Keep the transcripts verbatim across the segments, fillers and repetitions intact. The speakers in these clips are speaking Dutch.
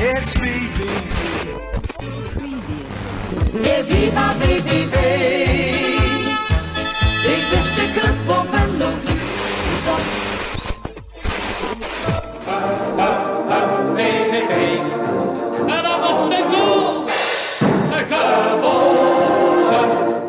It's V V V. Viva V V V. Ik wist de club op en nog niet. V V V. En dan was de goal. De gewonnen.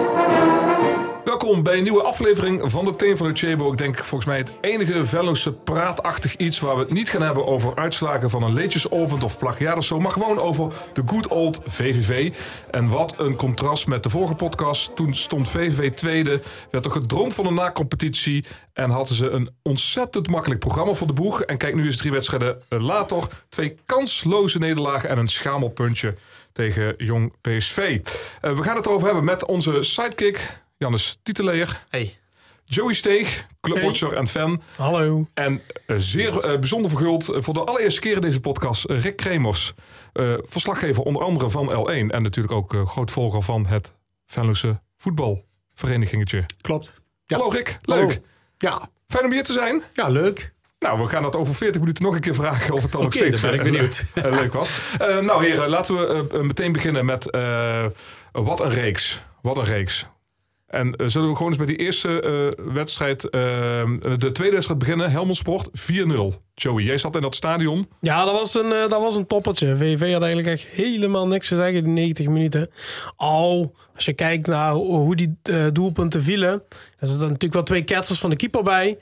Welkom bij een nieuwe aflevering van de Team van de Chebo. Ik denk volgens mij het enige Venlose praatachtig iets waar we het niet gaan hebben over uitslagen van een leedjesovend of plagiaat of zo, maar gewoon over de good old V V V. En wat een contrast met de vorige podcast. Toen stond V V V tweede, werd er gedroomd van een na-competitie en hadden ze een ontzettend makkelijk programma voor de boeg. En kijk, nu is drie wedstrijden later twee kansloze nederlagen en een schamelpuntje tegen Jong P S V. Uh, we gaan het erover hebben met onze sidekick Jannes Tieteleer. Hey. Joey Steeg, clubwatcher hey. en fan. Hallo. En uh, zeer uh, bijzonder verguld uh, voor de allereerste keer in deze podcast uh, Rick Kremers. Uh, verslaggever onder andere van L één. En natuurlijk ook uh, groot volger van het Venlose voetbalverenigingetje. Klopt. Ja. Hallo Rick, leuk. Hallo. Ja. Fijn om hier te zijn. Ja, leuk. Nou, we gaan dat over veertig minuten nog een keer vragen of het dan okay, nog steeds ben ik benieuwd. Uh, uh, leuk was. Uh, nou heren, laten we uh, meteen beginnen met uh, wat een reeks. Wat een reeks. En uh, zullen we gewoon eens bij die eerste uh, wedstrijd, uh, de tweede wedstrijd beginnen. Helmond Sport vier nul. Joey, jij zat in dat stadion. Ja, dat was een, uh, dat was een toppertje. V V V had eigenlijk echt helemaal niks te zeggen in die negentig minuten. Al, als je kijkt naar hoe die uh, doelpunten vielen. Er zitten natuurlijk wel twee ketsers van de keeper bij.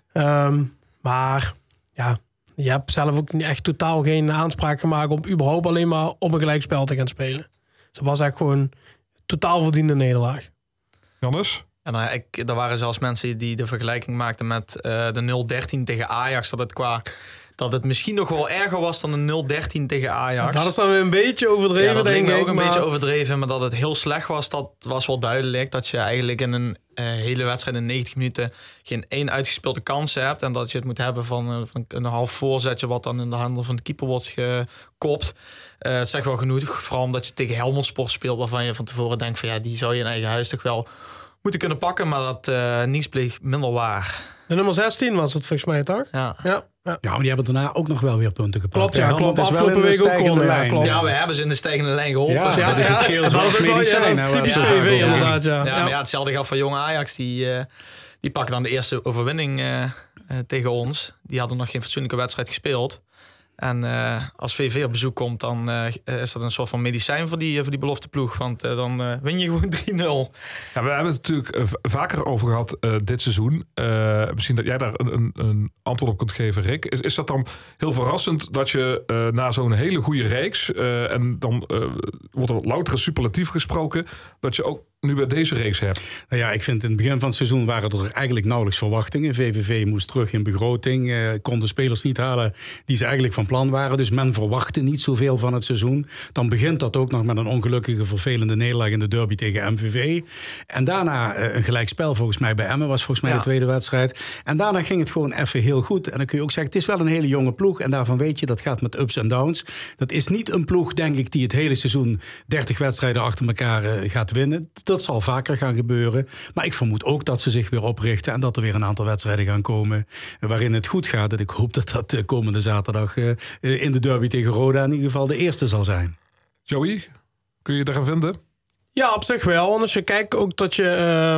Um, maar ja, je hebt zelf ook echt totaal geen aanspraak gemaakt om überhaupt alleen maar op een gelijkspel te gaan spelen. Dus dat was echt gewoon totaal verdiende nederlaag. Jannes? En uh, ik, er waren zelfs mensen die de vergelijking maakten met uh, de nul dertien tegen Ajax. Dat het, qua, dat het misschien nog wel erger was dan een nul dertien tegen Ajax. Dat is dan weer een beetje overdreven, ja, dat denk ik. ook een maar... beetje overdreven. Maar dat het heel slecht was, dat was wel duidelijk. Dat je eigenlijk in een uh, hele wedstrijd in negentig minuten geen één uitgespeelde kans hebt. En dat je het moet hebben van, uh, van een half voorzetje wat dan in de handel van de keeper wordt gekopt. Uh, het zegt wel genoeg. Vooral omdat je tegen Helmond Sport speelt waarvan je van tevoren denkt van ja, die zou je in eigen huis toch wel moeten kunnen pakken, maar dat uh, niets bleef minder waar. De nummer zestien was het volgens mij, toch? Ja. Ja, ja. ja, maar die hebben daarna ook nog wel weer punten gepakt. Klopt, ja, klopt. Afgelopen week ook gewoon. Ja, klopt. Ja, we hebben ze in de stijgende lijn geholpen. Ja, ja, dat is het geel zwart medicijn. Ja, dat is typisch V V V inderdaad, ja. Ja, ja. maar ja, hetzelfde geldt voor Jong Ajax. Die, uh, die pakken dan de eerste overwinning uh, uh, tegen ons. Die hadden nog geen fatsoenlijke wedstrijd gespeeld. En uh, als V V V op bezoek komt, dan uh, is dat een soort van medicijn voor die, voor die belofte ploeg. Want uh, dan uh, win je gewoon drie nul. Ja, we hebben het natuurlijk uh, vaker over gehad uh, dit seizoen. Uh, misschien dat jij daar een, een, een antwoord op kunt geven, Rick. Is, is dat dan heel verrassend dat je uh, na zo'n hele goede reeks... Uh, en dan uh, wordt er louter superlatief gesproken... dat je ook nu bij deze reeks hebt? Nou ja, ik vind in het begin van het seizoen waren er eigenlijk nauwelijks verwachtingen. V V V moest terug in begroting. Uh, kon de spelers niet halen die ze eigenlijk van plan waren. Dus men verwachtte niet zoveel van het seizoen. Dan begint dat ook nog met een ongelukkige, vervelende nederlaag in de derby tegen M V V. En daarna uh, een gelijkspel volgens mij bij Emmen was volgens mij ja. de tweede wedstrijd. En daarna ging het gewoon even heel goed. En dan kun je ook zeggen, het is wel een hele jonge ploeg. En daarvan weet je, dat gaat met ups en downs. Dat is niet een ploeg, denk ik, die het hele seizoen dertig wedstrijden achter elkaar uh, gaat winnen. Dat zal vaker gaan gebeuren. Maar ik vermoed ook dat ze zich weer oprichten en dat er weer een aantal wedstrijden gaan komen waarin het goed gaat. En ik hoop dat dat de komende zaterdag uh, in de derby tegen Roda in ieder geval de eerste zal zijn. Joey, kun je daaraan vinden? Ja, op zich wel. En als je kijkt ook dat je...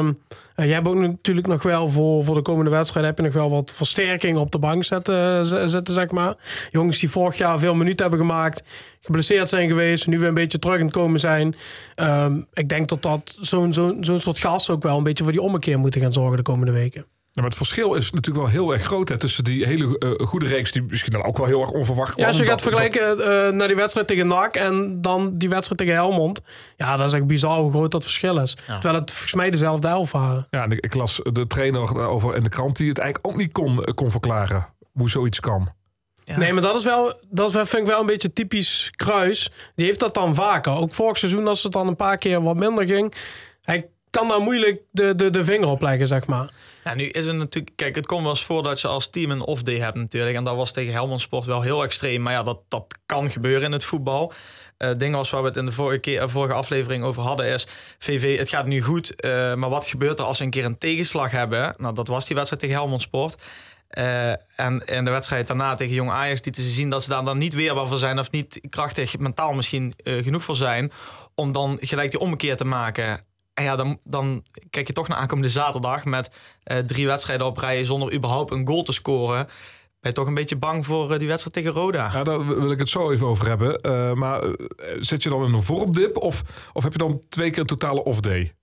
Uh, jij hebt ook natuurlijk nog wel voor, voor de komende wedstrijd... heb je nog wel wat versterking op de bank zetten, zetten, zeg maar. Jongens die vorig jaar veel minuten hebben gemaakt... geblesseerd zijn geweest, nu weer een beetje terug aan het komen zijn. Um, ik denk dat dat zo'n, zo'n, zo'n soort gas ook wel... een beetje voor die ommekeer moeten gaan zorgen de komende weken. Ja, maar het verschil is natuurlijk wel heel erg groot hè, tussen die hele uh, goede reeks die misschien dan ook wel heel erg onverwacht Ja, als je dat, gaat vergelijken dat... uh, naar die wedstrijd tegen N A C en dan die wedstrijd tegen Helmond. Ja, dat is echt bizar hoe groot dat verschil is. Ja. Terwijl het volgens mij dezelfde elf waren. Ja, en ik, ik las de trainer over in de krant die het eigenlijk ook niet kon, kon verklaren hoe zoiets kan. Ja. Nee, maar dat is wel, dat vind ik wel een beetje typisch Kruis. Die heeft dat dan vaker. Ook vorig seizoen als het dan een paar keer wat minder ging. Hij kan daar moeilijk de, de, de vinger op leggen, zeg maar. Ja, nu is het natuurlijk... Kijk, het komt wel eens voor dat je als team een off-day hebt natuurlijk. En dat was tegen Helmond Sport wel heel extreem. Maar ja, dat, dat kan gebeuren in het voetbal. Het uh, ding was waar we het in de vorige, keer, vorige aflevering over hadden is... V V, het gaat nu goed. Uh, maar wat gebeurt er als we een keer een tegenslag hebben? Nou, dat was die wedstrijd tegen Helmond Sport. Uh, en in de wedstrijd daarna tegen Jong Ajax lieten ze zien dat ze daar dan niet weerbaar voor zijn of niet krachtig mentaal misschien uh, genoeg voor zijn om dan gelijk die ommekeer te maken. En ja, dan, dan kijk je toch naar aankomende zaterdag met uh, drie wedstrijden op rij zonder überhaupt een goal te scoren. Ben je toch een beetje bang voor uh, die wedstrijd tegen Roda? Ja, daar wil ik het zo even over hebben. Uh, maar uh, zit je dan in een vormdip of, of heb je dan twee keer een totale off-day?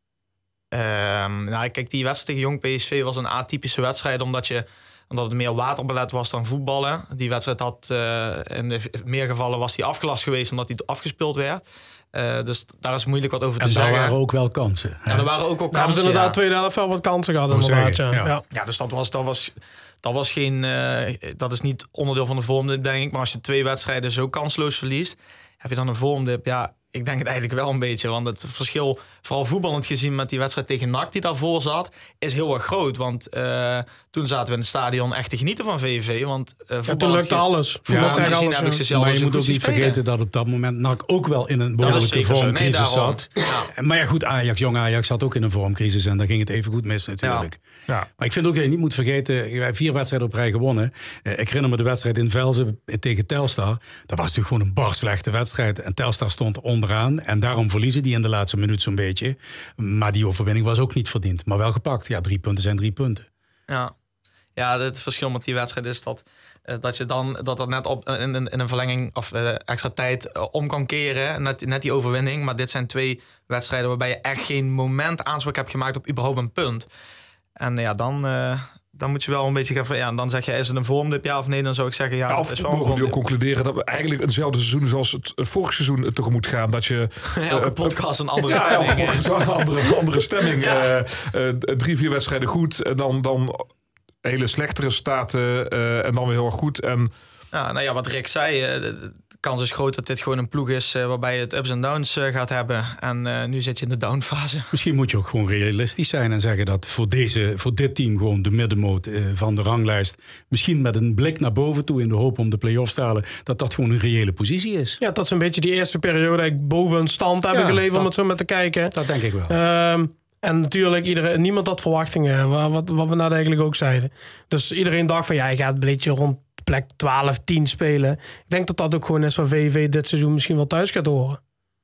Um, nou, kijk, die wedstrijd tegen Jong P S V was een atypische wedstrijd omdat je omdat het meer waterballet was dan voetballen. Die wedstrijd had uh, in de meer gevallen was die afgelast geweest omdat die afgespeeld werd. Uh, dus daar is moeilijk wat over te en zeggen. En daar waren ook wel kansen. En er waren ook wel kansen. Ja, we inderdaad ja. tweede helft wel wat kansen gehad. Inderdaad, ja. Ja. Ja. ja, dus dat was, dat was, dat was geen... Uh, dat is niet onderdeel van de vormdip, denk ik. Maar als je twee wedstrijden zo kansloos verliest, heb je dan een vormdip. Ja, ik denk het eigenlijk wel een beetje. Want het verschil, vooral voetballend gezien met die wedstrijd tegen N A C die daarvoor zat, is heel erg groot. Want uh, toen zaten we in het stadion echt te genieten van V V V. Want uh, ja, toen lukte alles. Voetballend ja, gezien alles, heb ik ze zelf maar je zo moet goed ook niet spelen. vergeten dat op dat moment N A C ook wel in een behoorlijke vormcrisis nee, zat. Ja. Maar ja goed, Ajax, Jong Ajax zat ook in een vormcrisis en daar ging het even goed mis natuurlijk. Ja. Ja. Maar ik vind ook dat je niet moet vergeten, we hebben vier wedstrijden op rij gewonnen. Uh, ik herinner me de wedstrijd in Velzen tegen Telstar. Dat was natuurlijk gewoon een bar slechte wedstrijd. En Telstar stond onderaan en daarom verliezen die in de laatste minuut zo'n beetje. Maar die overwinning was ook niet verdiend. Maar wel gepakt. Ja, drie punten zijn drie punten. Ja. Ja, het verschil met die wedstrijd is dat, uh, dat je dan dat dat net op in, in, in een verlenging of uh, extra tijd uh, om kan keren. Net, net die overwinning. Maar dit zijn twee wedstrijden waarbij je echt geen moment aanspraak hebt gemaakt op überhaupt een punt. En uh, ja, dan, uh, dan moet je wel een beetje gaan. Ja, dan zeg je, is het een vormdip, ja of nee? Dan zou ik zeggen, ja, ja of of is wel mogen we nu ook concluderen dat we eigenlijk eenzelfde seizoen zoals het, het vorige seizoen tegemoet gaan. Dat je elke uh, podcast een andere ja, stemming. Elke podcast een andere, andere stemming. Ja. Uh, uh, drie, vier wedstrijden goed en dan, dan hele slechte resultaten uh, en dan weer heel erg goed. En ja, nou ja, wat Rick zei, uh, de kans is groot dat dit gewoon een ploeg is uh, waarbij je het ups en downs uh, gaat hebben. En uh, nu zit je in de downfase. Misschien moet je ook gewoon realistisch zijn en zeggen dat voor, deze, voor dit team gewoon de middenmoot uh, van de ranglijst, misschien met een blik naar boven toe in de hoop om de play-offs te halen, dat dat gewoon een reële positie is. Ja, dat is een beetje die eerste periode dat ik boven een stand hebben ja, geleverd, om het zo met te kijken. Dat denk ik wel. Um, En natuurlijk, iedereen, niemand had verwachtingen, wat, wat we net eigenlijk ook zeiden. Dus iedereen dacht van, ja, je gaat een beetje rond plek twaalf, tien spelen. Ik denk dat dat ook gewoon is waar V V V dit seizoen misschien wel thuis gaat horen.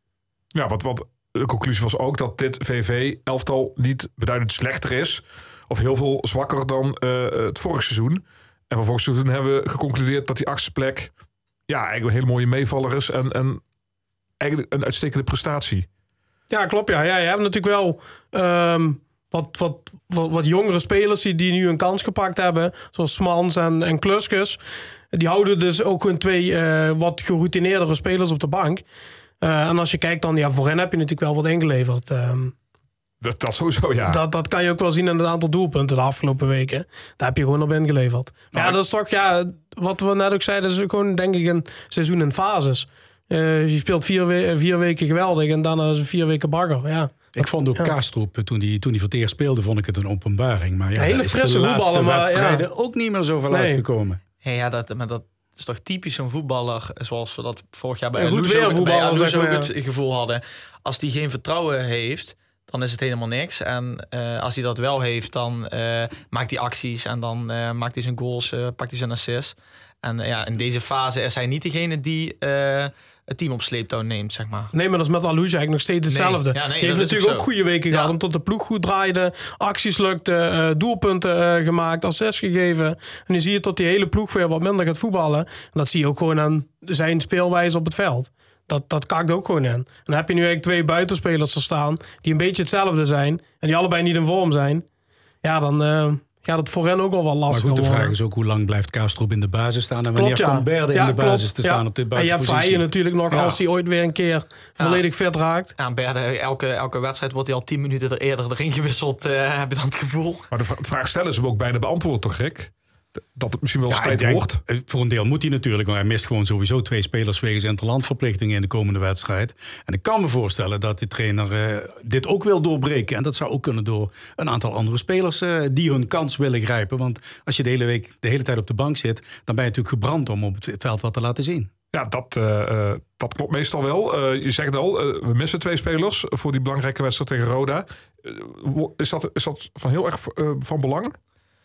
Ja, wat, wat de conclusie was ook dat dit V V V-elftal niet beduidend slechter is. Of heel veel zwakker dan uh, het vorige seizoen. En van vorig seizoen hebben we geconcludeerd dat die achtste plek ja, eigenlijk een hele mooie meevaller is. En, en eigenlijk een uitstekende prestatie. Ja, klopt. Ja, ja je hebt natuurlijk wel um, wat, wat, wat, wat jongere spelers die, die nu een kans gepakt hebben. Zoals Smans en, en Kluskes. Die houden dus ook gewoon twee uh, wat geroutineerdere spelers op de bank. Uh, en als je kijkt dan, ja, voor hen heb je natuurlijk wel wat ingeleverd. Um, dat, dat sowieso, ja. Dat, dat kan je ook wel zien in het aantal doelpunten de afgelopen weken. Daar heb je gewoon op ingeleverd. Maar ja, dat is toch, ja, wat we net ook zeiden, is gewoon denk ik een seizoen in fases. Uh, je speelt vier, we- vier weken geweldig en daarna is het vier weken bagger. Ja. Ik vond ook ja. Kastrup, toen hij toen die voor het eerst speelde, vond ik het een openbaring. Maar ja, hele is frisse de laatste voetballen, wedstrijden ja. ook niet meer zoveel nee. uitgekomen. Ja, ja dat, maar dat is toch typisch zo'n voetballer, zoals we dat vorig jaar bij Een goed Aloes ook, bij Aloes zeg maar, ook ja. het gevoel hadden. Als die geen vertrouwen heeft, dan is het helemaal niks. En uh, als hij dat wel heeft, dan uh, maakt hij acties en dan uh, maakt hij zijn goals, uh, pakt hij zijn assist. En uh, ja, in deze fase is hij niet degene die uh, het team op sleeptouw neemt, zeg maar. Nee, maar dat is met Aloes eigenlijk nog steeds hetzelfde. Nee, ja, nee, die heeft natuurlijk ook, ook goede weken ja. gehad, omdat de ploeg goed draaide, acties lukte, uh, doelpunten uh, gemaakt, assist gegeven. En nu zie je dat die hele ploeg weer wat minder gaat voetballen. En dat zie je ook gewoon aan zijn speelwijze op het veld. Dat, dat kakt ook gewoon in. En dan heb je nu eigenlijk twee buitenspelers er staan die een beetje hetzelfde zijn en die allebei niet in vorm zijn. Ja, dan uh, gaat het voor hen ook wel wat lastig Maar goed, de worden. vraag is ook hoe lang blijft Kastrup in de basis staan en wanneer Klopt, ja. komt Berde ja, in de basis klopt. te staan ja. op dit En je hebt buitenpositie. Verheijen natuurlijk nog, Ja. als hij ooit weer een keer volledig fit raakt. Ja, Berde, elke, elke wedstrijd wordt hij al tien minuten er eerder erin gewisseld, uh, heb je dan het gevoel. Maar de vraag stellen ze hem ook bijna beantwoord, toch, Rick? Dat het misschien wel eens Ja, tijd ik denk, wordt. voor een deel moet hij natuurlijk, want hij mist gewoon sowieso twee spelers wegens interlandverplichtingen in de komende wedstrijd. En ik kan me voorstellen dat de trainer uh, dit ook wil doorbreken. En dat zou ook kunnen door een aantal andere spelers uh, die hun kans willen grijpen. Want als je de hele week, de hele tijd op de bank zit, dan ben je natuurlijk gebrand om op het veld wat te laten zien. Ja, dat, uh, dat klopt meestal wel. Uh, je zegt al, uh, we missen twee spelers voor die belangrijke wedstrijd tegen Roda. Uh, is, dat, is dat van heel erg uh, van belang?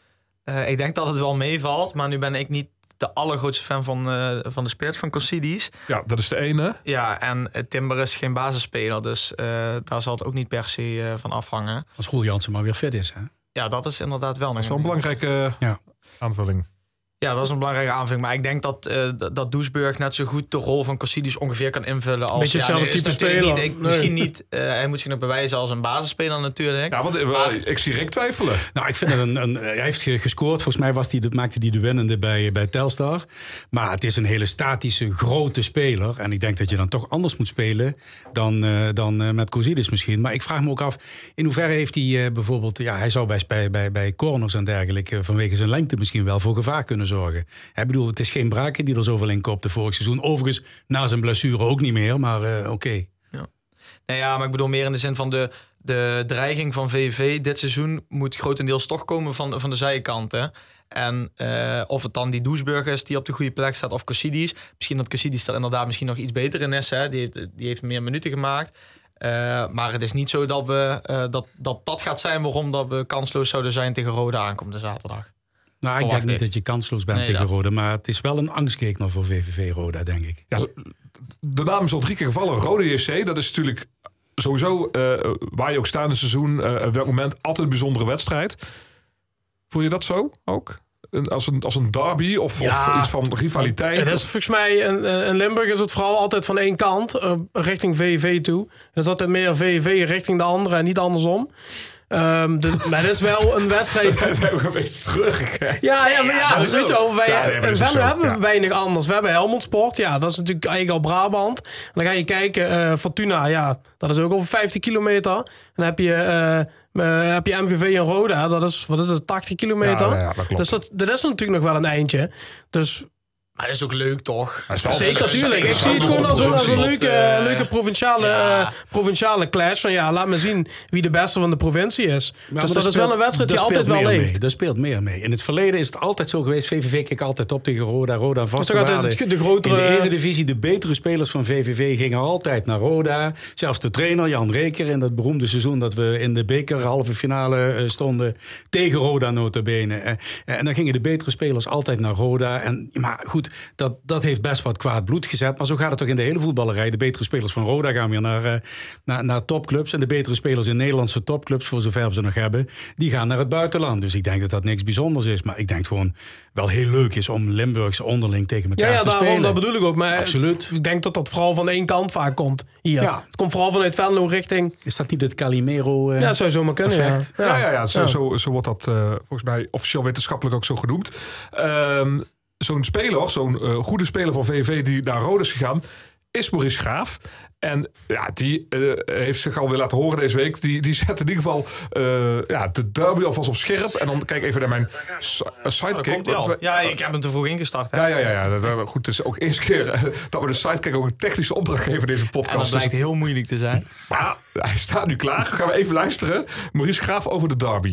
Uh, ik denk dat het wel meevalt, maar nu ben ik niet de allergrootste fan van, uh, van de spits van Cosidis. Ja, dat is de ene. Ja, en uh, Timber is geen basisspeler, dus uh, daar zal het ook niet per se uh, van afhangen. Als Roel Jansen maar weer fit is, hè? Ja, dat is inderdaad wel, dat is wel een belangrijke uh, ja. aanvulling. Ja, dat is een belangrijke aanvulling. Maar ik denk dat, uh, dat Doesburg net zo goed de rol van Cosidis ongeveer kan invullen. Als, beetje hetzelfde ja, type speler. Niet, ik, nee. Misschien niet. Uh, hij moet zich nog bewijzen als een basisspeler natuurlijk. Ja, want maar, ik zie Rick twijfelen. Nou, ik vind het een, een... Hij heeft gescoord. Volgens mij was die, maakte hij de winnende bij, bij Telstar. Maar het is een hele statische, grote speler. En ik denk dat je dan toch anders moet spelen dan, uh, dan uh, met Cosidis misschien. Maar ik vraag me ook af, in hoeverre heeft hij uh, bijvoorbeeld... Ja, hij zou bij, bij, bij, bij corners en dergelijke uh, vanwege zijn lengte misschien wel voor gevaar kunnen zorgen. Hij Ik bedoel, het is geen Braken die er zoveel in kopte vorig seizoen. Overigens, na zijn blessure ook niet meer, maar uh, oké. Okay. Ja. Nou ja, maar ik bedoel meer in de zin van de, de dreiging van V V V dit seizoen moet grotendeels toch komen van, van de zijkant. Hè? En uh, of het dan die Doesburg is die op de goede plek staat of Cosidis. Misschien dat Cosidis er inderdaad misschien nog iets beter in is. Hè? Die, heeft, die heeft meer minuten gemaakt. Uh, maar het is niet zo dat, we, uh, dat, dat dat gaat zijn waarom dat we kansloos zouden zijn tegen Roda aankomende zaterdag. Nou, ik Verwacht denk niet ik. dat je kansloos bent Nee, tegen dat. Roda. Maar het is wel een angstgegner voor V V V Roda, denk ik. Ja, de naam is al drie keer gevallen. Roda J C, dat is natuurlijk sowieso uh, waar je ook staat in het seizoen. Uh, op welk moment altijd een bijzondere wedstrijd. Voel je dat zo ook? Als een, als een derby of, Ja, of iets van rivaliteit? Het is volgens mij, in, in Limburg is het vooral altijd van één kant. Uh, richting V V V toe. Het is altijd meer V V V richting de andere en niet andersom. Um, de, maar het is wel een wedstrijd. Dat hebben we een beetje terug. Ja, ja, maar ja, Ja, weet je wel, wij, ja, nee, maar dat is in ook Venlo zo, hebben we ja. weinig anders. We hebben Helmond Sport, ja, dat is natuurlijk eigenlijk al Brabant. En dan ga je kijken, uh, Fortuna, ja, dat is ook over vijftig kilometer. En dan heb je, uh, uh, heb je M V V en Roda, dat is, wat is het, tachtig kilometer. Ja, ja, dat klopt. Dus dat, dat is natuurlijk nog wel een eindje. Dus Maar dat is ook leuk, toch? Hij is wel zeker, altijd- tuurlijk. Ik is zie het wel gewoon als een, als een provincie. leuke, uh, leuke provinciale, ja. uh, provinciale clash. Van ja, laat me zien wie de beste van de provincie is. Maar dus dat dat is wel een wedstrijd die dat altijd speelt wel meer leeft. mee. Dat speelt meer mee. In het verleden is het altijd zo geweest. V V V keek altijd op tegen Roda. Roda vaste toch altijd waarde. het- de grotere- In de Eredivisie, de betere spelers van V V V gingen altijd naar Roda. Zelfs de trainer Jan Reker in dat beroemde seizoen dat we in de beker halve finale uh, stonden tegen Roda nota bene. Uh, en dan gingen de betere spelers altijd naar Roda. En, maar goed, dat, dat heeft best wat kwaad bloed gezet. Maar zo gaat het toch in de hele voetballerij. De betere spelers van Roda gaan weer naar, uh, naar, naar topclubs. En de betere spelers in Nederlandse topclubs, voor zover we ze nog hebben, die gaan naar het buitenland. Dus ik denk dat dat niks bijzonders is. Maar ik denk gewoon wel heel leuk is om Limburgse onderling tegen elkaar Ja, ja te daarom, spelen. dat bedoel ik ook. Maar Absoluut. ik denk dat dat vooral van één kant vaak komt hier. Ja. Het komt vooral vanuit Venlo richting... Is dat niet het Calimero? Uh, Ja, dat zou zomaar kunnen, ja. effect? Ja, ja, ja, zo, Zo, zo wordt dat uh, volgens mij officieel wetenschappelijk ook zo genoemd. Um, zo'n speler, zo'n uh, goede speler van V V V die naar Roda is gegaan, is Maurice Graaf. En ja, die uh, heeft zich alweer laten horen deze week. Die, die zet in ieder geval uh, ja, de derby alvast op scherp. En dan kijk even naar mijn s- sidekick. Komt hij al. Ja, ik heb hem te vroeg ingestart. Hè? Ja, ja, ja, ja. Dat, goed, het is ook eerste keer uh, dat we de sidekick ook een technische opdracht geven in deze En dat podcast. blijkt heel moeilijk te zijn. Maar hij staat nu klaar. Gaan we even luisteren. Maurice Graaf over de derby.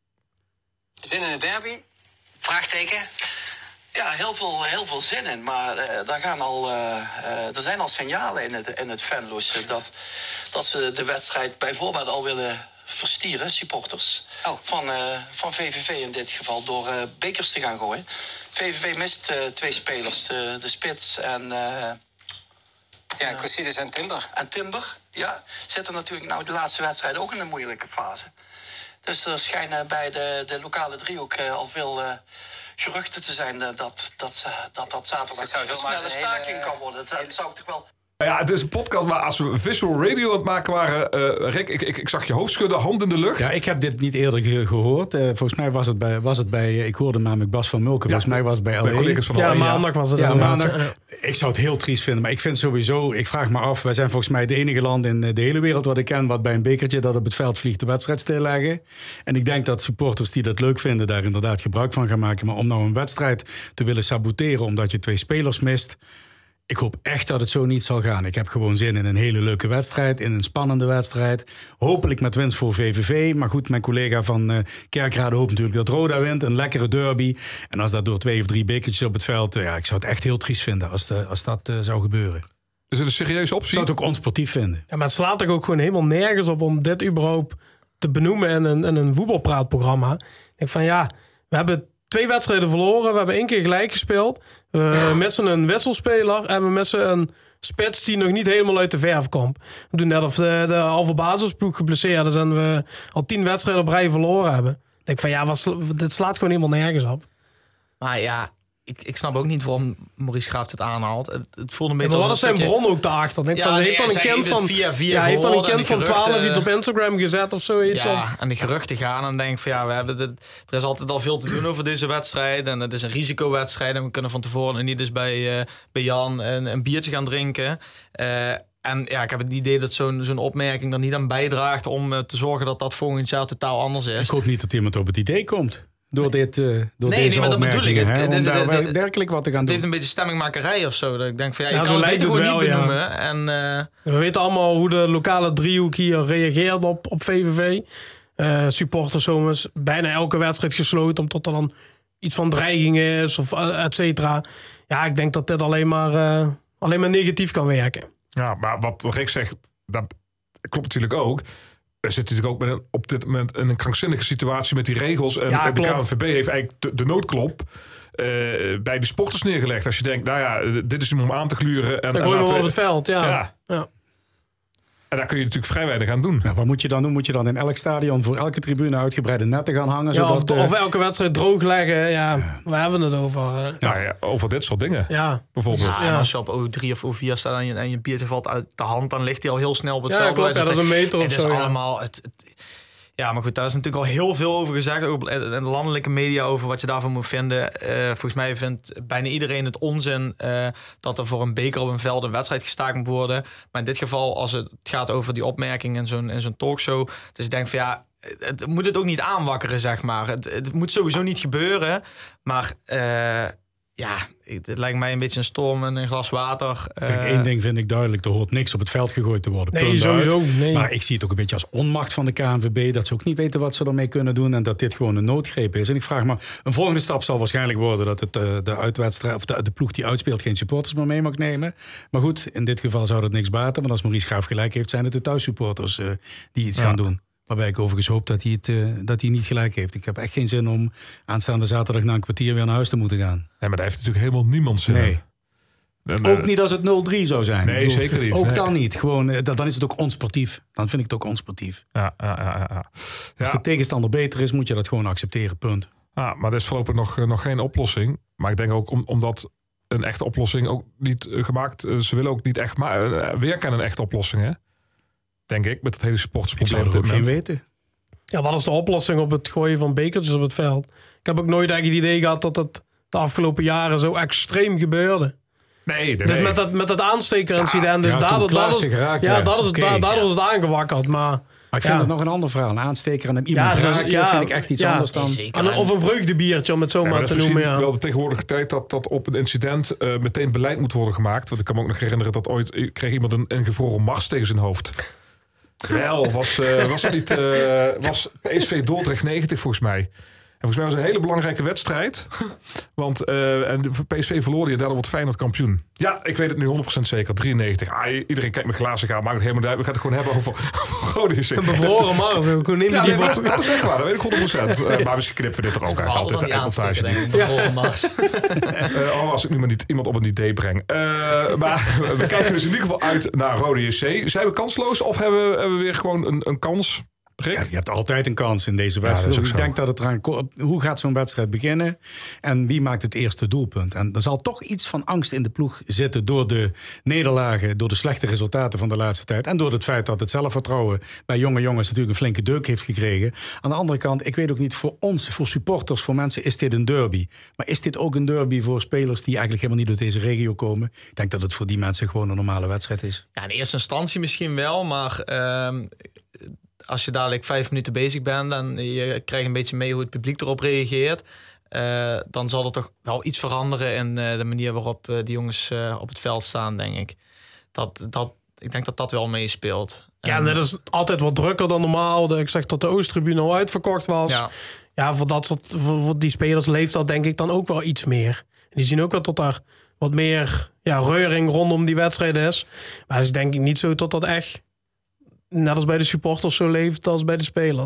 Zin in de derby? Vraagteken. Ja, heel veel, heel veel zin in. Maar uh, daar gaan al, uh, uh, er zijn al signalen in het, in het Venlo's dat, dat ze de wedstrijd bijvoorbeeld al willen verstieren, supporters. Oh. Van, uh, van V V V in dit geval, door uh, bekers te gaan gooien. V V V mist uh, twee spelers, de, de Spits en... Uh, ja, Cosidis en Timber. En Timber, ja. Zitten natuurlijk nou de laatste wedstrijd ook in een moeilijke fase. Dus er schijnen bij de, de lokale driehoek uh, al veel... Uh, geruchten te zijn dat dat, dat, dat, dat zaterdag een snelle staking kan worden. Dat, dat zou ik toch wel... Ja, het is een podcast, maar als we visual radio aan het maken waren... Uh, Rick, ik, ik, ik zag je hoofd schudden, hand in de lucht. Ja, ik heb dit niet eerder ge- gehoord. Uh, volgens mij was het bij, was het bij ik hoorde namelijk Bas van Mulken. Volgens Ja, mij was het bij L bij één. collega's van Ja, L één, maandag was het Ja, inderdaad. maandag. Ik zou het heel triest vinden, maar ik vind sowieso... Ik vraag me af, wij zijn volgens mij de enige land in de hele wereld wat ik ken... wat bij een bekertje dat op het veld vliegt de wedstrijd stilleggen. En ik denk dat supporters die dat leuk vinden... daar inderdaad gebruik van gaan maken. Maar om nou een wedstrijd te willen saboteren omdat je twee spelers mist... Ik hoop echt dat het zo niet zal gaan. Ik heb gewoon zin in een hele leuke wedstrijd, in een spannende wedstrijd. Hopelijk met winst voor V V V. Maar goed, mijn collega van uh, Kerkrade hoopt natuurlijk dat Roda wint. Een lekkere derby. En als dat door twee of drie bekertjes op het veld... Ja, ik zou het echt heel triest vinden als, de, als dat uh, zou gebeuren. Is het een serieuze optie? Ik zou het ook onsportief vinden. Ja, maar het slaat er ook gewoon helemaal nergens op om dit überhaupt te benoemen in een, in een voetbalpraatprogramma. Ik denk van ja, we hebben twee wedstrijden verloren. We hebben één keer gelijk gespeeld. We missen een wisselspeler en we missen een spits die nog niet helemaal uit de verf komt. We doen net of de, de halve basisploeg geblesseerd is en we al tien wedstrijden op rij verloren hebben. Ik denk van ja, wat, dit slaat gewoon helemaal nergens op. Maar ja, ik, ik snap ook niet waarom Maurice Graaf dit aanhaalt. Het, het voelde een beetje maar wat als is een zijn stukje... bron ook daarachter? Denk Ja, van, hij nee, heeft dan een zij kind heeft van, het via via ja, heeft dan een gehoord en kind die van geruchten- twaalf iets op Instagram gezet of zoiets. Ja, Of, en die geruchten gaan en denk van ja, we hebben dit, er is altijd al veel te doen over deze wedstrijd. En het is een risicowedstrijd en we kunnen van tevoren niet eens bij, uh, bij Jan een, een biertje gaan drinken. Uh, En ja, ik heb het idee dat zo'n zo'n opmerking er niet aan bijdraagt om uh, te zorgen dat dat volgend jaar totaal anders is. Ik hoop niet dat iemand op het idee komt door, dit, uh, door Nee, deze nee, maar dat bedoel ik. opmerkingen. Het- hè, het om is- daar het- wel het- werkelijk wat te gaan Het doen. heeft een beetje stemmingmakerij of zo. Dat ik denk van ja, je Ja, zo kan het lijkt beter het gewoon wel, niet ja. benoemen. En uh, We weten allemaal hoe de lokale driehoek hier reageert op, op V V V. Uh, supporters soms bijna elke wedstrijd gesloten omdat er dan iets van dreiging is of uh, et cetera. Ja, ik denk dat dit alleen maar, uh, alleen maar negatief kan werken. Ja, maar wat Rick zegt, dat klopt natuurlijk ook. We zitten natuurlijk ook met een, op dit moment in een krankzinnige situatie met die regels. En, Ja, en de klopt. K N V B heeft eigenlijk de, de noodklop uh, bij de sporters neergelegd. Als je denkt, nou ja, dit is om aan te gluren. En, Dan en gooi je laten hem we- op het veld, ja. Ja. ja. En daar kun je natuurlijk vrij weinig aan doen. Nou, wat moet je dan doen? Moet je dan in elk stadion voor elke tribune uitgebreide netten gaan hangen? Ja, zodat, of, uh, of elke wedstrijd droog leggen. Ja, waar hebben we het over? Uh, Nou ja, over dit soort dingen. ja. Bijvoorbeeld. ja, en Ja. als je op O drie of O vier staat en je, en je biertje valt uit de hand, dan ligt hij al heel snel op het Ja, veld. klopt. Ja, dat is een meter of Het zo. is ja. allemaal... Het, het, ja, maar goed, daar is natuurlijk al heel veel over gezegd. Ook in de landelijke media over wat je daarvan moet vinden. Uh, volgens mij vindt bijna iedereen het onzin uh, dat er voor een beker op een veld een wedstrijd gestaakt moet worden. Maar in dit geval, als het gaat over die opmerking in zo'n, in zo'n talkshow. Dus ik denk van ja, het moet het ook niet aanwakkeren, zeg maar. Het, het moet sowieso niet gebeuren. Maar uh, ja, het, het lijkt mij een beetje een storm in een glas water. Kijk, Uh, één ding vind ik duidelijk. Er hoort niks op het veld gegooid te worden. Nee, Punt sowieso. uit. Nee. Maar ik zie het ook een beetje als onmacht van de K N V B. Dat ze ook niet weten wat ze ermee kunnen doen. En dat dit gewoon een noodgreep is. En ik vraag me, een volgende stap zal waarschijnlijk worden dat het, uh, de, uitwedstrijd, of de, de ploeg die uitspeelt geen supporters meer mee mag nemen. Maar goed, in dit geval zou dat niks baten. Want als Maurice Graaf gelijk heeft, zijn het de thuissupporters uh, die iets Ja. gaan doen. Waarbij ik overigens hoop dat hij, het, uh, dat hij niet gelijk heeft. Ik heb echt geen zin om aanstaande zaterdag na een kwartier weer naar huis te moeten gaan. Nee, maar daar heeft natuurlijk helemaal niemand zin in. Nee. En, Ook uh, niet als het nul drie zou zijn. Nee, Ik bedoel, zeker niet. Ook Nee. dan niet. Gewoon, uh, dan is het ook onsportief. Dan vind ik het ook onsportief. Ja, ja, ja, ja. Als Ja. de tegenstander beter is, moet je dat gewoon accepteren. Punt. Ah, maar er is voorlopig nog, nog geen oplossing. Maar ik denk ook om, omdat een echte oplossing ook niet uh, gemaakt... Uh, ze willen ook niet echt ma- uh, werken aan een echte oplossing, hè? Denk ik, met het hele Ik supportersprobleem. zou er op ook dit geen moment. weten. Ja, wat is de oplossing op het gooien van bekertjes op het veld? Ik heb ook nooit eigenlijk het idee gehad dat het de afgelopen jaren zo extreem gebeurde. Nee, nee, Dus nee. met dat, met dat aanstekerincident, dus ja, toen daardoor, daardoor, Klaassen geraakt ja, werd. dat is, Oké, da- daardoor ja. is het aangewakkerd. Maar, Maar ik vind ja. het nog een ander verhaal. Een aansteker en hem iemand Ja, dus- raken ja, vind ik echt iets ja. anders dan... Nee, zeker. Aan een- of een vreugdebiertje, om het zo Ja, maar maar dat te is noemen. misschien Ja. wel de tegenwoordige tijd dat, dat op een incident uh, meteen beleid moet worden gemaakt. Want ik kan me ook nog herinneren dat ooit ik kreeg iemand een, een gevroren mars tegen zijn hoofd. Wel, was, uh, was het niet... Uh, was P S V Dordrecht negentig volgens mij. En volgens mij was het een hele belangrijke wedstrijd. Want uh, en de P S V verloor die en daardoor wordt Feyenoord kampioen. Ja, ik weet het nu honderd procent zeker. drieënnegentig. Ah, iedereen kijkt met glazen gaan. Maakt het helemaal niet uit. We gaan het gewoon hebben over, over Groningen. Een bevroren mars ook. Hoe neem je Ja, die nee, wat? dat, dat is echt waar. Dat weet ik honderd procent. Uh, maar misschien knippen we dit er ook uit. Behalve Altijd dan de die montage aansteken, niet. denk ik. Bevroren Mars. Uh, oh, als ik nu maar niet iemand op een idee breng. Uh, maar we kijken dus in ieder geval uit naar Rode J C. Zijn we kansloos of hebben we, hebben we weer gewoon een, een kans? Rick? Ja, je hebt altijd een kans in deze dat wedstrijd. is ook ik zo. denk dat het eraan ko- hoe gaat zo'n wedstrijd beginnen en wie maakt het eerste doelpunt? En er zal toch iets van angst in de ploeg zitten door de nederlagen, door de slechte resultaten van de laatste tijd en door het feit dat het zelfvertrouwen bij jonge jongens natuurlijk een flinke deuk heeft gekregen. Aan de andere kant, ik weet ook niet, voor ons, voor supporters, voor mensen is dit een derby. Maar is dit ook een derby voor spelers die eigenlijk helemaal niet uit deze regio komen? Ik denk dat het voor die mensen gewoon een normale wedstrijd is. Ja, in eerste instantie misschien wel, maar uh, als je dadelijk vijf minuten bezig bent en je krijgt een beetje mee hoe het publiek erop reageert, uh, dan zal er toch wel iets veranderen in uh, de manier waarop uh, die jongens uh, op het veld staan, denk ik. Dat, dat, ik denk dat dat wel meespeelt. Ja, En- dat is altijd wat drukker dan normaal. Ik zeg dat de Oosttribune al uitverkocht was. Ja, Ja, voor, dat soort, voor, voor die spelers leeft dat denk ik dan ook wel iets meer. En die zien ook wel tot daar wat meer ja, reuring rondom die wedstrijd is. Maar het is denk ik niet zo tot dat echt, net als bij de supporters, zo leeft als bij de spelers.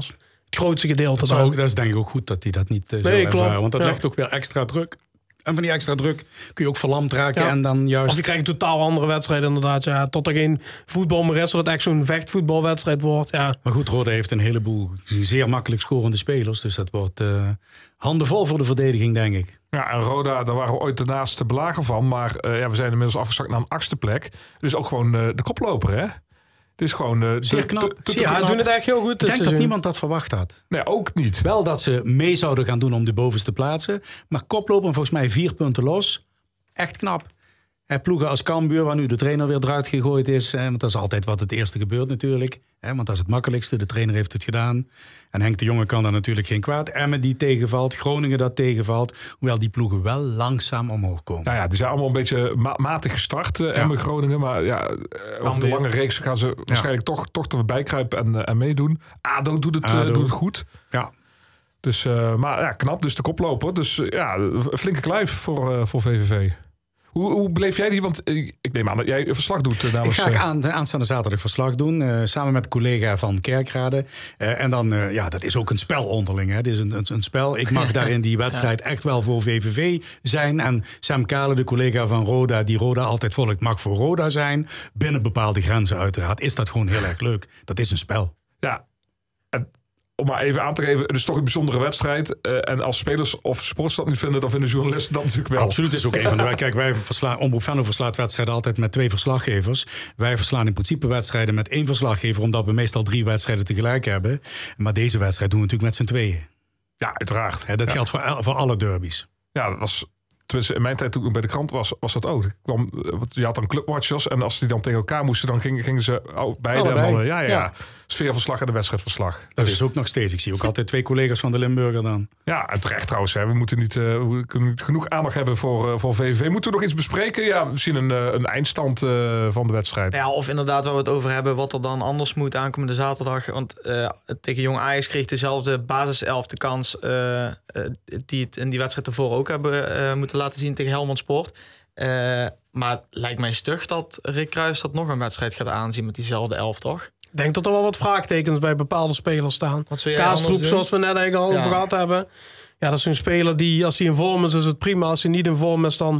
het grootste gedeelte. Dat, zou dan. ook, dat is denk ik ook goed dat hij dat niet uh, zo Nee, ervaren. klopt. Want dat Ja. legt ook weer extra druk. En van die extra druk kun je ook verlamd raken. Ja. En dan juist... Of je krijgt een totaal andere wedstrijd inderdaad. Ja, tot er geen voetbal meer is, zodat het echt zo'n vechtvoetbalwedstrijd wordt. Ja. Maar goed, Roda heeft een heleboel zeer makkelijk scorende spelers. Dus dat wordt uh, handenvol voor de verdediging, denk ik. Ja, en Roda, daar waren we ooit de naaste belager van. Maar uh, ja, we zijn inmiddels afgezakt naar een achtste plek. Dus ook gewoon uh, de koploper, hè? Het is gewoon... Uh, Zeer te, knap. te, te, Zeer Ja, knap. doen het echt heel goed. Ik denk dat niemand dat verwacht had. Nee, ook niet. Wel dat ze mee zouden gaan doen om de bovenste plaatsen. Maar koploper volgens mij vier punten los. Echt knap. He, ploegen als Cambuur, waar nu de trainer weer eruit gegooid is. He, want dat is altijd wat het eerste gebeurt natuurlijk. He, want dat is het makkelijkste. De trainer heeft het gedaan. En Henk de Jonge kan daar natuurlijk geen kwaad. Emmen die tegenvalt. Groningen dat tegenvalt. Hoewel die ploegen wel langzaam omhoog komen. Nou ja, die zijn allemaal een beetje ma- matig gestart, uh, Emmen, Groningen. Maar ja, uh, over de lange reeks gaan ze waarschijnlijk toch, toch er voorbij kruipen en, uh, en meedoen. ADO doet het, uh, ADO. doet het goed. Ja. Dus, uh, maar ja, knap. Dus de koploper. Dus uh, ja, een flinke kluif voor, uh, voor V V V. Hoe, hoe beleef jij die? Want uh, ik neem aan dat jij een verslag doet uh, namens... Ik ga uh, aan, aanstaande zaterdag verslag doen. Uh, samen met een collega van Kerkrade. Uh, en dan, uh, ja, dat is ook een spel onderling. Hè. Het is een, een, een spel. Ik mag daar in die wedstrijd echt wel voor V V V zijn. En Sam Kale, de collega van Roda, die Roda altijd volgt, mag voor Roda zijn. Binnen bepaalde grenzen uiteraard. Is dat gewoon heel erg leuk. Dat is een spel. Ja, en om maar even aan te geven, het is toch een bijzondere wedstrijd. Uh, en als spelers of sporters dat niet vinden, dan vinden journalisten dat natuurlijk wel. Absoluut, is ook een van de... Kijk, wij verslaan, Omroep Venlo verslaat wedstrijden altijd met twee verslaggevers. Wij verslaan in principe wedstrijden met één verslaggever, omdat we meestal drie wedstrijden tegelijk hebben. Maar deze wedstrijd doen we natuurlijk met z'n tweeën. Ja, uiteraard. Hè, dat ja. geldt voor, el- voor alle derbies. Ja, dat was... Tenminste, in mijn tijd toen ik bij de krant was, was dat ook. Ik kwam, want je had dan clubwatchers en als die dan tegen elkaar moesten, dan gingen, gingen ze oh, beide. Allebei. En dan, ja, ja, Ja. ja. Sfeerverslag en de wedstrijdverslag. Dat Dus- is ook nog steeds. Ik zie ook altijd twee collega's van de Limburger dan. Ja, en terecht trouwens. Hè. We moeten niet, uh, we kunnen niet genoeg aandacht hebben voor, uh, voor V V V. Moeten we nog iets bespreken? Ja, misschien een, uh, een eindstand uh, van de wedstrijd. Ja, of inderdaad waar we het over hebben, wat er dan anders moet aankomende zaterdag. Want uh, tegen Jong Ajax kreeg dezelfde basiself de kans uh, uh, die het in die wedstrijd ervoor ook hebben uh, moeten laten zien tegen Helmond Sport. Uh, maar het lijkt mij stug dat Rick Kruijs dat nog een wedstrijd gaat aanzien met diezelfde elf, toch? Ik denk dat er wel wat vraagtekens bij bepaalde spelers staan. Wat zou jij anders Kaastroep, doen? zoals we net eigenlijk al Ja. over gehad hebben. Ja, dat is een speler die, als hij in vorm is, is het prima. Als hij niet in vorm is, dan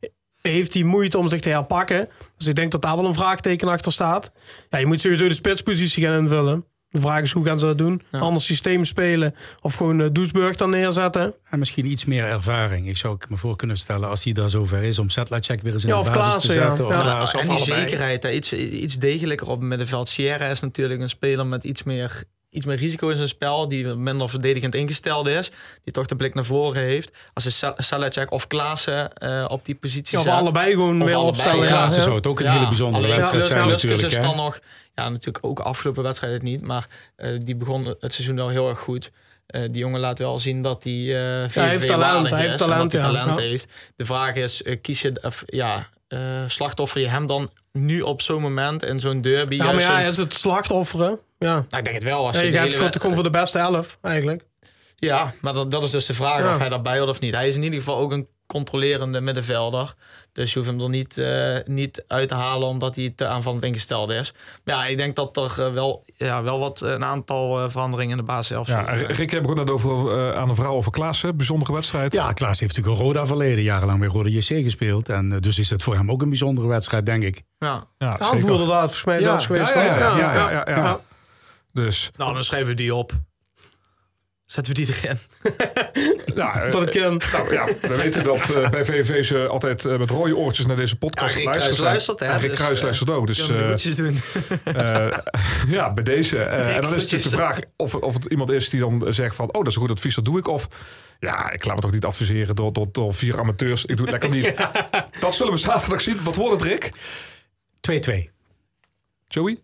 heeft hij moeite om zich te herpakken. Dus ik denk dat daar wel een vraagteken achter staat. Ja, je moet sowieso de spitspositie gaan invullen. De vraag is, hoe gaan ze dat doen? Ja. Anders systeem spelen of gewoon uh, Doesburg dan neerzetten. En misschien iets meer ervaring. Ik zou me voor kunnen stellen, als hij daar zover is, om Sedlacek weer eens in Ja, de of basis Klaassen, te ja. zetten. Of Ja. Klaassen, En of die allebei. zekerheid, hè, iets, iets degelijker op het middenveld. Sierra is natuurlijk een speler met iets meer, iets meer risico in zijn spel. Die minder verdedigend ingesteld is. Die toch de blik naar voren heeft. Als je Salacek of Klaassen uh, op die positie Ja, of zet. allebei gewoon Of meer allebei, opstellen. Voor ja. Klaassen Ja. zou het ook een hele bijzondere alleen wedstrijd Klus- zijn Kluskus natuurlijk. is Hè? dan nog, ja, natuurlijk ook afgelopen wedstrijd het niet. Maar uh, die begon het seizoen wel heel erg goed. Uh, die jongen laat wel zien dat hij uh, V V V hij heeft talent, waardig hij is heeft en talent, dat hij ja. talent Ja. heeft. De vraag is, uh, kies je, of, ja, uh, slachtoffer je hem dan nu op zo'n moment in zo'n derby? Ja, maar juist ja, zo'n- is het slachtofferen? Ja. nou, ik denk het wel. Als Ja, je je de gaat hele gewoon we- gewoon voor de beste elf, eigenlijk. Ja, maar dat, dat is dus de vraag Ja. of hij daarbij hoort of niet. Hij is in ieder geval ook een controlerende middenvelder. Dus je hoeft hem er niet, uh, niet uit te halen omdat hij te aanvallend ingesteld is. Maar ja, ik denk dat er uh, wel, ja, wel wat een aantal uh, veranderingen in de basis zelf Ja, Rick, jij begon net over, uh, aan een vrouw over Klaassen. Bijzondere wedstrijd. Ja, Klaas heeft natuurlijk een Roda verleden, jarenlang bij Roda J C gespeeld. En uh, dus is het voor hem ook een bijzondere wedstrijd, denk ik. Ja. ja De aanvoerder daar, volgens mij Ja, zelfs geweest. ja, ja, toch? ja, ja, ja, ja. Ja. Dus, Nou, dan schrijven we die op. Zetten we die erin. ja, Dat ik ken. nou, ja, we weten dat uh, bij V V V ze altijd uh, met rode oortjes naar deze podcast Ja, Rick luisteren. Kruijs luistert, hè, En Rick dus, Kruijs uh, luistert ook. Dus, Kunnen we uh, goedjes doen. uh, ja, bij deze. Uh, en dan is het natuurlijk goedjes. de vraag of, of het iemand is die dan zegt van, oh, dat is een goed advies, dat doe ik. Of, ja, ik laat me toch niet adviseren door, door, door vier amateurs. Ik doe het lekker niet. Ja. Dat zullen we zaterdag zien. Wat wordt het, Rick? twee-twee. Joey?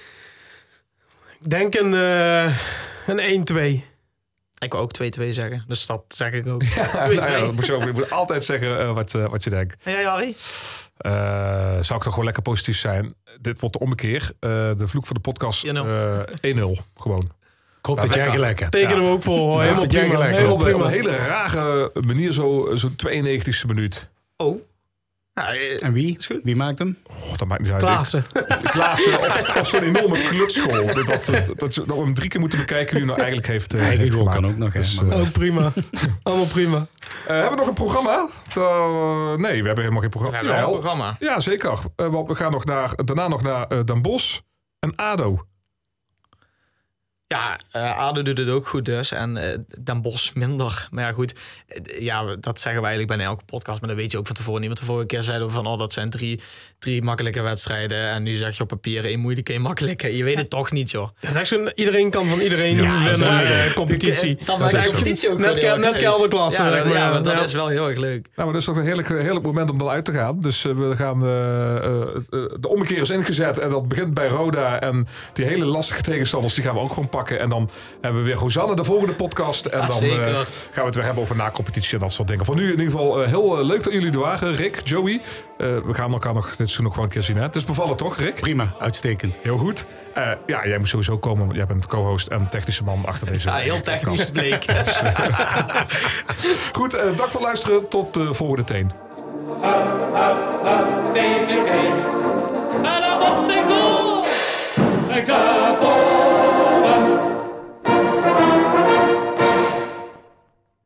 Ik denk een, uh, een één-twee. Ik wil ook twee-twee zeggen. Dus dat zeg ik ook. Ja, twee-twee. nou ja, dat moet je, ook, je moet altijd zeggen uh, wat, uh, wat je denkt. En jij, Harry? Uh, zou ik toch gewoon lekker positief zijn. Dit wordt de ommekeer. Uh, de vloek van de podcast uh, één nul. Gewoon. Ik hoop Nou, dat jij lekker. gelijk hebt. Tekenen Ja. we ook voor. Hoor. Ja, Helemaal dat jij prima. gelijk Helemaal Op een, op prima. een hele rare manier, zo, zo tweeënnegentigste minuut. Oh. Ja, eh, En wie? Wie maakt hem? Oh, dat maakt niet uit. Klaassen. Klaassen of, of zo'n enorme klutsschool. Dat, dat, dat, dat we hem drie keer moeten bekijken wie hem nou eigenlijk heeft, uh, heeft Eigen gemaakt. kan ook nog. Hè, Dus, maar uh, Ook prima. Allemaal prima. uh, hebben we nog een programma? Uh, nee, we hebben helemaal geen we programma. hebben wel een Jawel. programma. Ja, zeker. Uh, want we gaan nog naar, daarna nog naar uh, Den Bosch en ADO. Ja, uh, ADO doet het ook goed dus. En uh, Den Bosch minder. Maar ja, goed. Uh, ja, dat zeggen we eigenlijk bij elke podcast. Maar dat weet je ook van tevoren niet. Want de vorige keer zeiden we van... oh, dat zijn drie, drie makkelijke wedstrijden. En nu zeg je op papier één moeilijke, één makkelijke. Je weet het toch niet, joh. Dat is echt zo'n, iedereen kan van iedereen Ja, winnen dat is in uh, competitie. Dan Dat maakt is de echt competitie ook net, gewoon heel ke- erg net leuk. kelderklasse. Ja, zeg dat, maar. ja, maar dat Ja. is wel heel erg leuk. Nou, maar dat is toch een heerlijk, heerlijk moment om dan uit te gaan. Dus uh, we gaan... Uh, uh, de ommekeer is ingezet. En dat begint bij Roda. En die hele lastige tegenstanders, die gaan we ook gewoon pakken. En dan hebben we weer Hosanna, de volgende podcast. En Ja, dan zeker. uh, gaan we het weer hebben over na-competitie en dat soort dingen. Voor nu in ieder geval uh, heel uh, leuk dat jullie er waren. Rick, Joey. Uh, we gaan elkaar nog dit seizoen nog gewoon een keer zien. Hè? Het is bevallen toch, Rick? Prima, uitstekend. Heel goed. Uh, ja, jij moet sowieso komen. Want jij bent co-host en technische man achter deze Ja, heel technisch bleek. Goed, uh, dank voor het luisteren. Tot de volgende teen. V